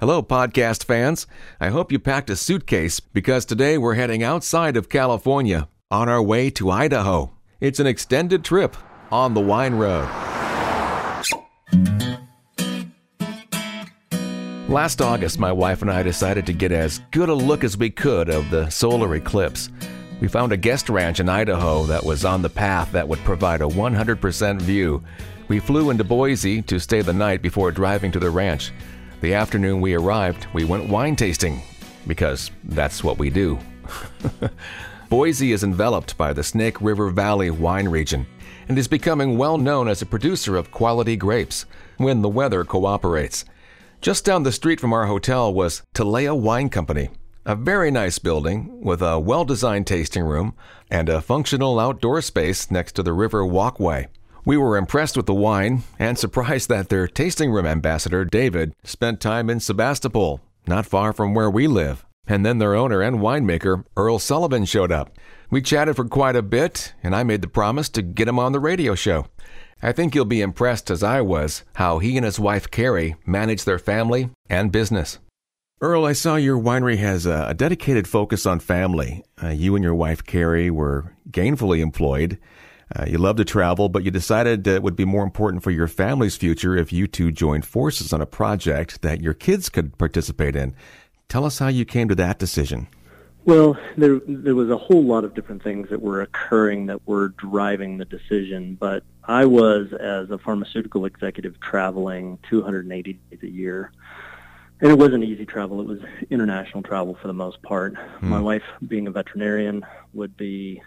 Hello, podcast fans. I hope you packed a suitcase because today we're heading outside of California on our way to Idaho. It's an extended trip on the Wine Road. Last August, my wife and I decided to get as good a look as we could of the solar eclipse. We found a guest ranch in Idaho that was on the path that would provide a 100% view. We flew into Boise to stay the night before driving to the ranch. The afternoon we arrived, we went wine tasting, because that's what we do. Boise is enveloped by the Snake River Valley wine region and is becoming well known as a producer of quality grapes when the weather cooperates. Just down the street from our hotel was Talea Wine Company, a very nice building with a well-designed tasting room and a functional outdoor space next to the river walkway. We were impressed with the wine and surprised that their tasting room ambassador, David, spent time in Sebastopol, not far from where we live. And then their owner and winemaker, Earl Sullivan, showed up. We chatted for quite a bit, and I made the promise to get him on the radio show. I think you'll be impressed, as I was, how he and his wife, Carrie, manage their family and business. Earl, I saw your winery has a dedicated focus on family. You and your wife, Carrie, were gainfully employed. You love to travel, but you decided it would be more important for your family's future if you two joined forces on a project that your kids could participate in. Tell us how you came to that decision. Well, there was a whole lot of different things that were occurring that were driving the decision, but I was, as a pharmaceutical executive, traveling 280 days a year. And it wasn't easy travel. It was international travel for the most part. My wife, being a veterinarian, would be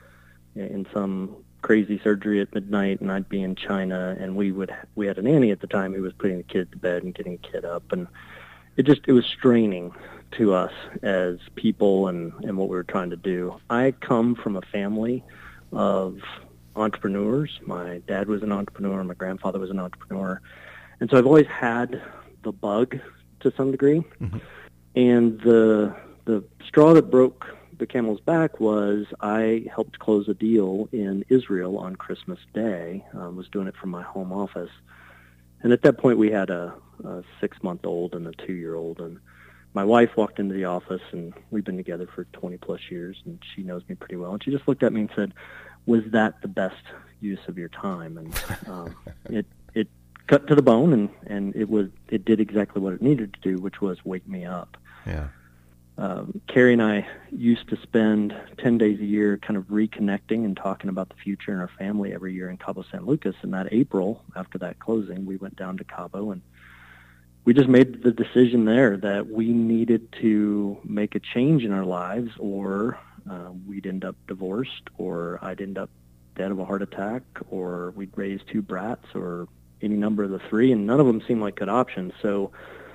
in some crazy surgery at midnight, and I'd be in China, and we had a nanny at the time who was putting the kid to bed and getting the kid up, and it was straining to us as people and what we were trying to do. I come from a family of entrepreneurs. My dad was an entrepreneur, my grandfather was an entrepreneur, and so I've always had the bug to some degree. Mm-hmm. And the straw that broke the camel's back was I helped close a deal in Israel on Christmas Day. Was doing it from my home office. And at that point, we had a 6-month-old and a 2-year-old. And my wife walked into the office, and we've been together for 20-plus years, and she knows me pretty well. And she just looked at me and said, "Was that the best use of your time?" And it cut to the bone, and it did exactly what it needed to do, which was wake me up. Yeah. Carrie and I used to spend 10 days a year kind of reconnecting and talking about the future in our family every year in Cabo San Lucas. And that April, after that closing, we went down to Cabo, and we just made the decision there that we needed to make a change in our lives, or we'd end up divorced, or I'd end up dead of a heart attack, or we'd raise 2 brats, or any number of the 3, and none of them seemed like good options. So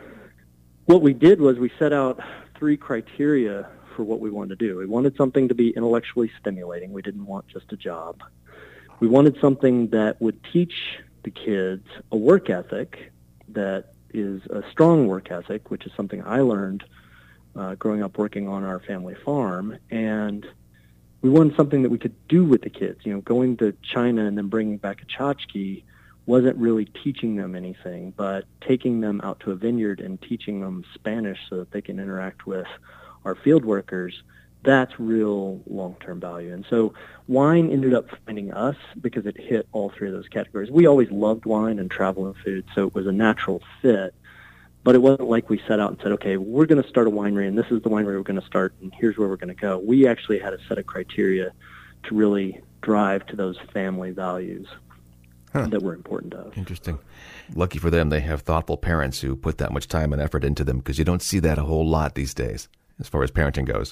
what we did was we set out 3 criteria for what we wanted to do. We wanted something to be intellectually stimulating. We didn't want just a job. We wanted something that would teach the kids a work ethic that is a strong work ethic, which is something I learned growing up working on our family farm. And we wanted something that we could do with the kids. You know, going to China and then bringing back a tchotchke wasn't really teaching them anything, but taking them out to a vineyard and teaching them Spanish so that they can interact with our field workers, that's real long-term value. And so wine ended up finding us because it hit all 3 of those categories. We always loved wine and travel and food, so it was a natural fit, but it wasn't like we set out and said, okay, we're going to start a winery, and this is the winery we're going to start, and here's where we're going to go. We actually had a set of criteria to really drive to those family values. That were important to us. Interesting. Lucky for them, they have thoughtful parents who put that much time and effort into them, because you don't see that a whole lot these days as far as parenting goes.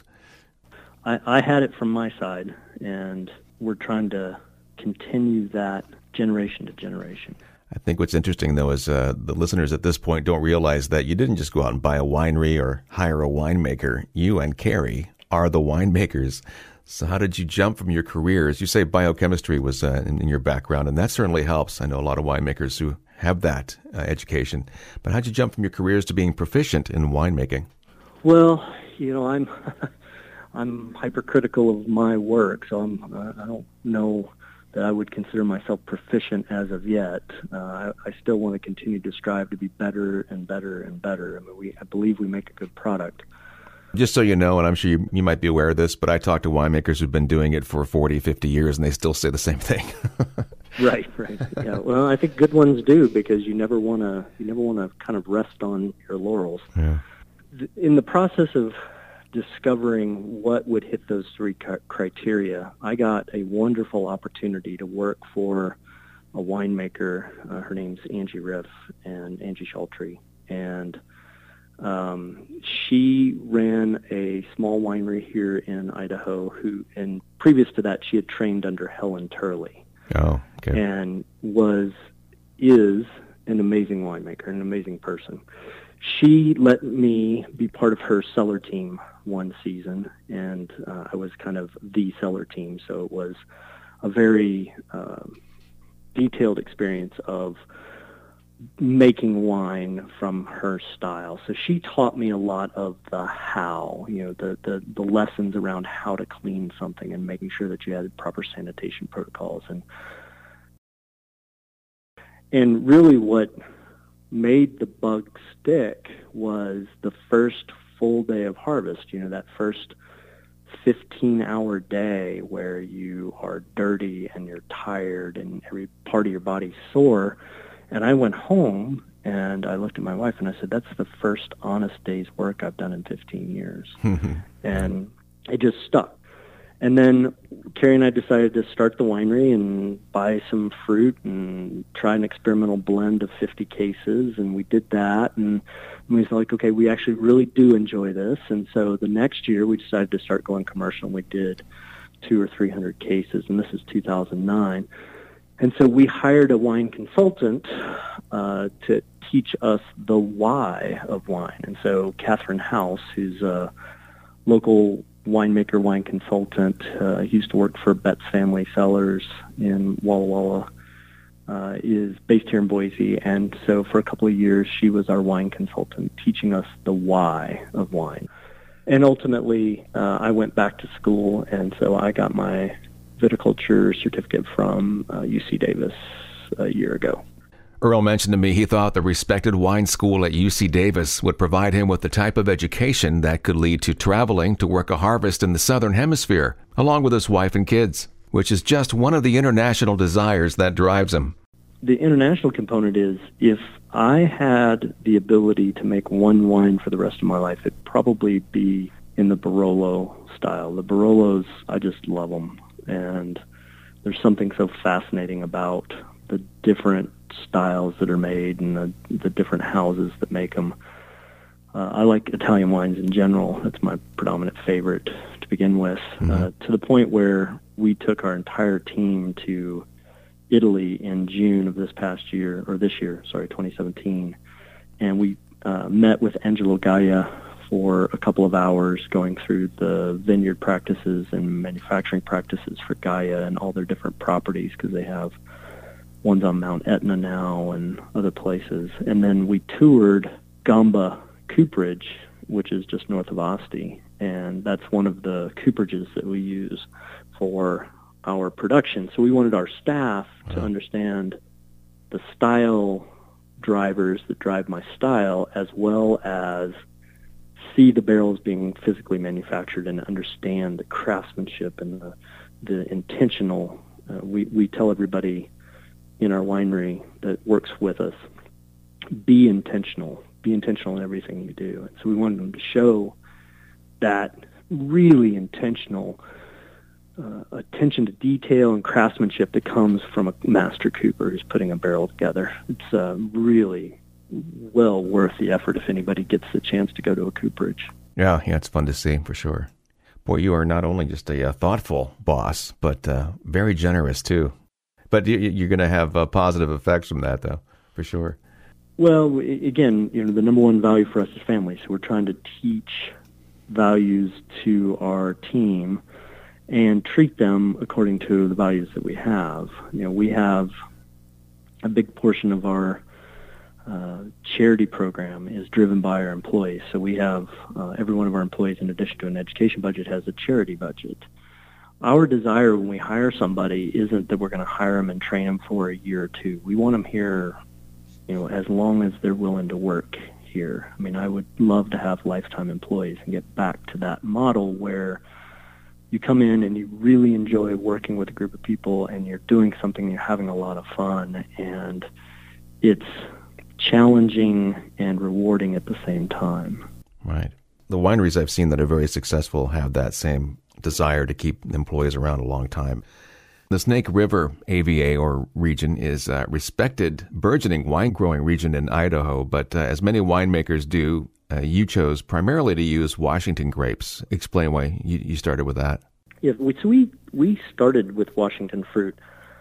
I had it from my side, and we're trying to continue that generation to generation. I think what's interesting, though, is the listeners at this point don't realize that you didn't just go out and buy a winery or hire a winemaker. You and Carrie are the winemakers. So how did you jump from your careers? You say biochemistry was in your background, and that certainly helps. I know a lot of winemakers who have that education. But how did you jump from your careers to being proficient in winemaking? Well, you know, I'm hypercritical of my work, so I don't know that I would consider myself proficient as of yet. I still want to continue to strive to be better and better and better. I mean, I believe we make a good product. Just so you know, and I'm sure you might be aware of this, but I talk to winemakers who've been doing it for 40, 50 years, and they still say the same thing. Right. Yeah. Well, I think good ones do, because you never want to kind of rest on your laurels. Yeah. In the process of discovering what would hit those three criteria, I got a wonderful opportunity to work for a winemaker. Her name's Angie Riff and Angie Shaltree, and she ran a small winery here in Idaho. And previous to that, she had trained under Helen Turley. Oh, okay. And is an amazing winemaker, an amazing person. She let me be part of her cellar team one season, and I was kind of the cellar team, so it was a very detailed experience of making wine from her style. So she taught me a lot of the how, the lessons around how to clean something and making sure that you had proper sanitation protocols. And really what made the bug stick was the first full day of harvest, that first 15-hour day where you are dirty and you're tired and every part of your body's sore. And I went home and I looked at my wife and I said, that's the first honest day's work I've done in 15 years. And it just stuck. And then Carrie and I decided to start the winery and buy some fruit and try an experimental blend of 50 cases. And we did that. And we was like, okay, we actually really do enjoy this. And so the next year we decided to start going commercial, and we did 200 or 300 cases. And this is 2009. And so we hired a wine consultant to teach us the why of wine. And so Catherine House, who's a local winemaker, wine consultant, used to work for Betts Family Cellars in Walla Walla, is based here in Boise. And so for a couple of years, she was our wine consultant, teaching us the why of wine. And ultimately, I went back to school, and so I got my viticulture certificate from UC Davis a year ago. Earl mentioned to me he thought the respected wine school at UC Davis would provide him with the type of education that could lead to traveling to work a harvest in the Southern Hemisphere, along with his wife and kids, which is just one of the international desires that drives him. The international component is, if I had the ability to make one wine for the rest of my life, it'd probably be in the Barolo style. The Barolos, I just love them. And there's something so fascinating about the different styles that are made and the different houses that make them. I like Italian wines in general. That's my predominant favorite to begin with, to the point where we took our entire team to Italy in June of this year, 2017. And we met with Angelo Gaia for a couple of hours, going through the vineyard practices and manufacturing practices for Gaia and all their different properties, because they have ones on Mount Etna now and other places. And then we toured Gamba Cooperage, which is just north of Asti, and that's one of the cooperages that we use for our production. So we wanted our staff to understand the style drivers that drive my style, as well as see the barrels being physically manufactured and understand the craftsmanship and the intentional. We tell everybody in our winery that works with us, be intentional in everything you do. And so we wanted them to show that really intentional attention to detail and craftsmanship that comes from a master cooper who's putting a barrel together. It's really well worth the effort if anybody gets the chance to go to a cooperage. Yeah, it's fun to see, for sure. Boy, you are not only just a thoughtful boss, but very generous, too. But you're going to have positive effects from that, though, for sure. Well, again, the number one value for us is family, so we're trying to teach values to our team and treat them according to the values that we have. We have a big portion of our charity program is driven by our employees. So we have every one of our employees, in addition to an education budget, has a charity budget. Our desire when we hire somebody isn't that we're going to hire them and train them for a year or two. We want them here, as long as they're willing to work here. I mean, I would love to have lifetime employees and get back to that model where you come in and you really enjoy working with a group of people and you're doing something, you're having a lot of fun, and it's challenging and rewarding at the same time. Right. The wineries I've seen that are very successful have that same desire to keep employees around a long time. The Snake River AVA, or region, is a respected, burgeoning wine-growing region in Idaho, but as many winemakers do, you chose primarily to use Washington grapes. Explain why you started with that. Yeah, so we started with Washington fruit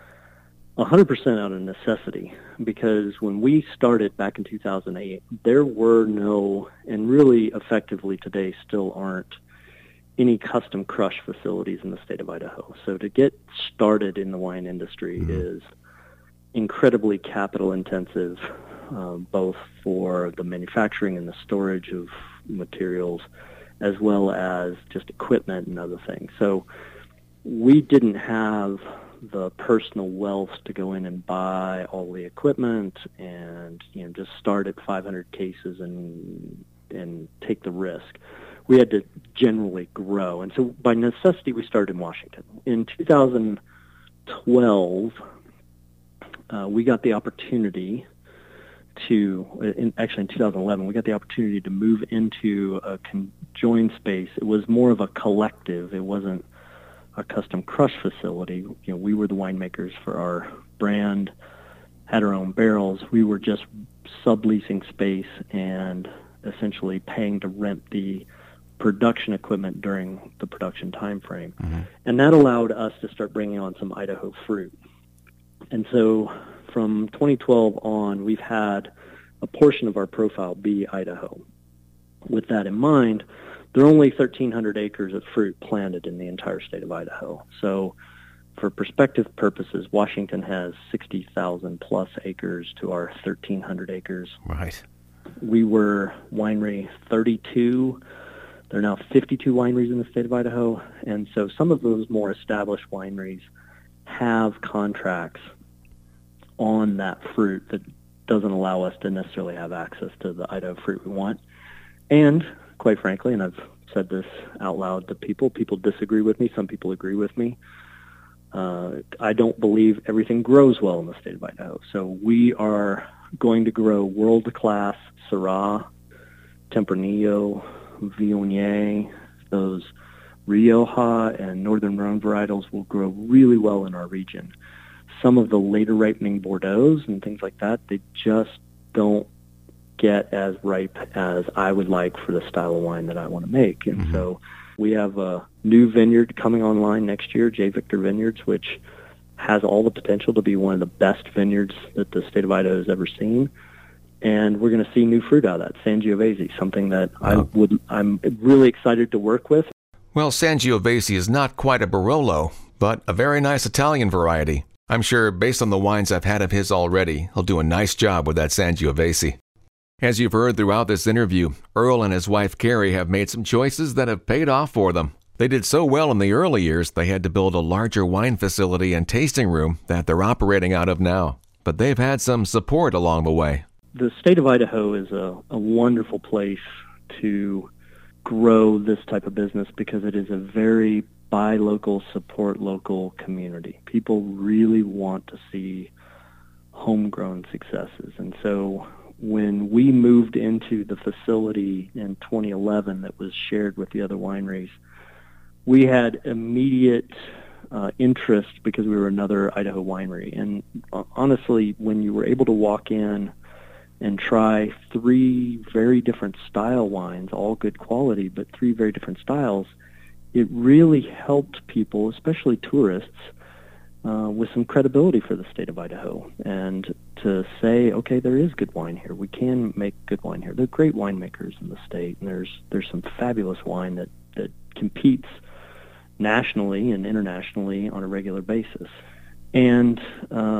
100% out of necessity, because when we started back in 2008, there were no, and really effectively today still aren't, any custom crush facilities in the state of Idaho. So to get started in the wine industry is incredibly capital intensive, both for the manufacturing and the storage of materials, as well as just equipment and other things. So we didn't have the personal wealth to go in and buy all the equipment and just start at 500 cases and take the risk. We had to generally grow. And so by necessity, we started in Washington. In 2012, we got the opportunity in 2011, we got the opportunity to move into a conjoined space. It was more of a collective. It wasn't a custom crush facility. We were the winemakers for our brand, had our own barrels. We were just subleasing space and essentially paying to rent the production equipment during the production time frame. And that allowed us to start bringing on some Idaho fruit. And so from 2012 on, we've had a portion of our profile be Idaho. With that in mind, there are only 1,300 acres of fruit planted in the entire state of Idaho. So for perspective purposes, Washington has 60,000 plus acres to our 1,300 acres. Right. We were winery 32. There are now 52 wineries in the state of Idaho, and so some of those more established wineries have contracts on that fruit that doesn't allow us to necessarily have access to the Idaho fruit we want. And quite frankly, and I've said this out loud to people disagree with me, some people agree with me. I don't believe everything grows well in the state of Idaho. So we are going to grow world-class Syrah, Tempranillo, Viognier. Those Rioja and Northern Rhone varietals will grow really well in our region. Some of the later ripening Bordeaux and things like that, they just don't get as ripe as I would like for the style of wine that I want to make. And so we have a new vineyard coming online next year, J. Victor Vineyards, which has all the potential to be one of the best vineyards that the state of Idaho has ever seen. And we're going to see new fruit out of that, Sangiovese, something that I'm really excited to work with. Well, Sangiovese is not quite a Barolo, but a very nice Italian variety. I'm sure, based on the wines I've had of his already, he'll do a nice job with that Sangiovese. As you've heard throughout this interview, Earl and his wife Carrie have made some choices that have paid off for them. They did so well in the early years, they had to build a larger wine facility and tasting room that they're operating out of now. But they've had some support along the way. The state of Idaho is a wonderful place to grow this type of business because it is a very buy local, support local community. People really want to see homegrown successes. And so when we moved into the facility in 2011 that was shared with the other wineries, we had immediate interest because we were another Idaho winery. And honestly, when you were able to walk in and try 3 very different style wines, all good quality, but 3 very different styles, it really helped people, especially tourists, with some credibility for the state of Idaho, and to say, okay, there is good wine here. We can make good wine here. There are great winemakers in the state, and there's some fabulous wine that competes nationally and internationally on a regular basis. And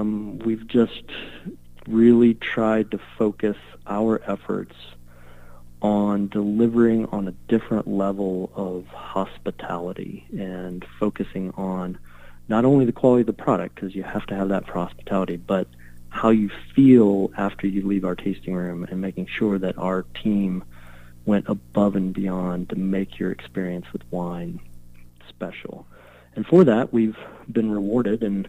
we've just really tried to focus our efforts on delivering on a different level of hospitality and focusing on not only the quality of the product, because you have to have that for hospitality, but how you feel after you leave our tasting room, and making sure that our team went above and beyond to make your experience with wine special. And for that, we've been rewarded. In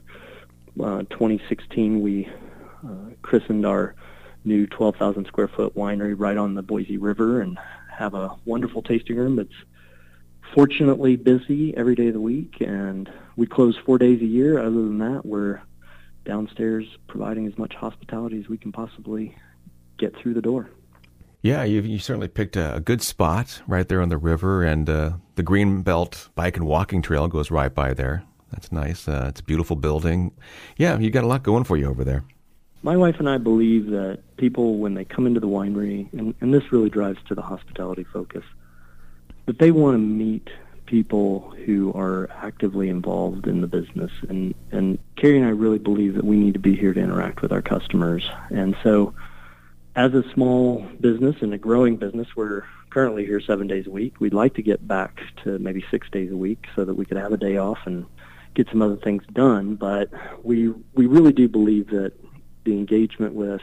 2016, we christened our new 12,000 square foot winery right on the Boise River, and have a wonderful tasting room that's fortunately busy every day of the week, and we close 4 days a year. Other than that, we're downstairs providing as much hospitality as we can possibly get through the door. Yeah, you certainly picked a good spot right there on the river, and the Greenbelt Bike and Walking Trail goes right by there. That's nice. It's a beautiful building. Yeah, you got a lot going for you over there. My wife and I believe that people, when they come into the winery, and this really drives to the hospitality focus, that they want to meet people who are actively involved in the business. And Carrie and I really believe that we need to be here to interact with our customers. And so as a small business and a growing business, we're currently here 7 days a week. We'd like to get back to maybe 6 days a week so that we could have a day off and get some other things done. But we really do believe that the engagement with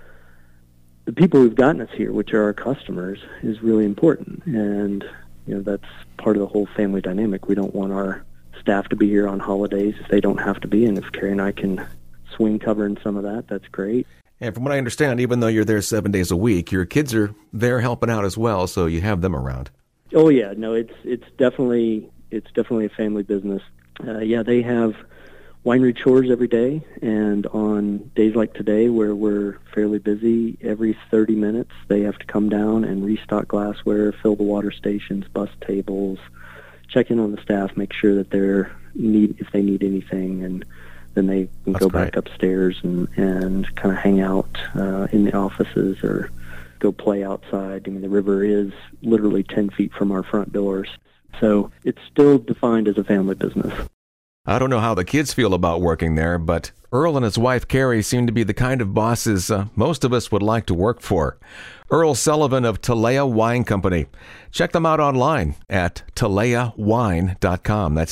the people who've gotten us here, which are our customers, is really important. And that's part of the whole family dynamic. We don't want our staff to be here on holidays if they don't have to be, and if Carrie and I can swing covering some of that, that's great. And from what I understand, even though you're there 7 days a week, your kids are there helping out as well, so you have them around. Oh yeah, no, it's definitely a family business. They have winery chores every day, and on days like today where we're fairly busy, every 30 minutes they have to come down and restock glassware, fill the water stations, bus tables, check in on the staff, make sure that if they need anything, and then they can go back upstairs and kind of hang out in the offices or go play outside. I mean, the river is literally 10 feet from our front doors, so it's still defined as a family business. I don't know how the kids feel about working there, but Earl and his wife Carrie seem to be the kind of bosses most of us would like to work for. Earl Sullivan of Talaya Wine Company. Check them out online at talayawine.com. That's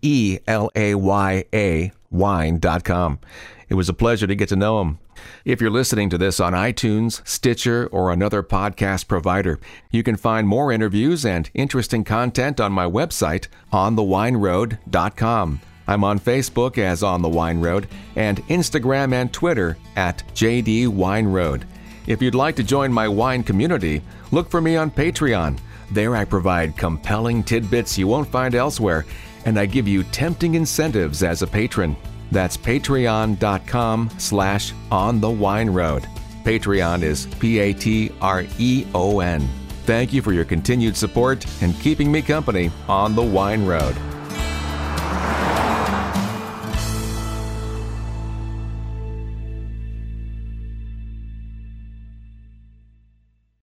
TELAYA wine.com. It was a pleasure to get to know him. If you're listening to this on iTunes, Stitcher, or another podcast provider, you can find more interviews and interesting content on my website, onthewineroad.com. I'm on Facebook as On the Wine Road, and Instagram and Twitter at JD Wine Road. If you'd like to join my wine community, look for me on Patreon. There I provide compelling tidbits you won't find elsewhere, and I give you tempting incentives as a patron. That's patreon.com/onthewineroad. Patreon is Patreon. Thank you for your continued support and keeping me company on the Wine Road.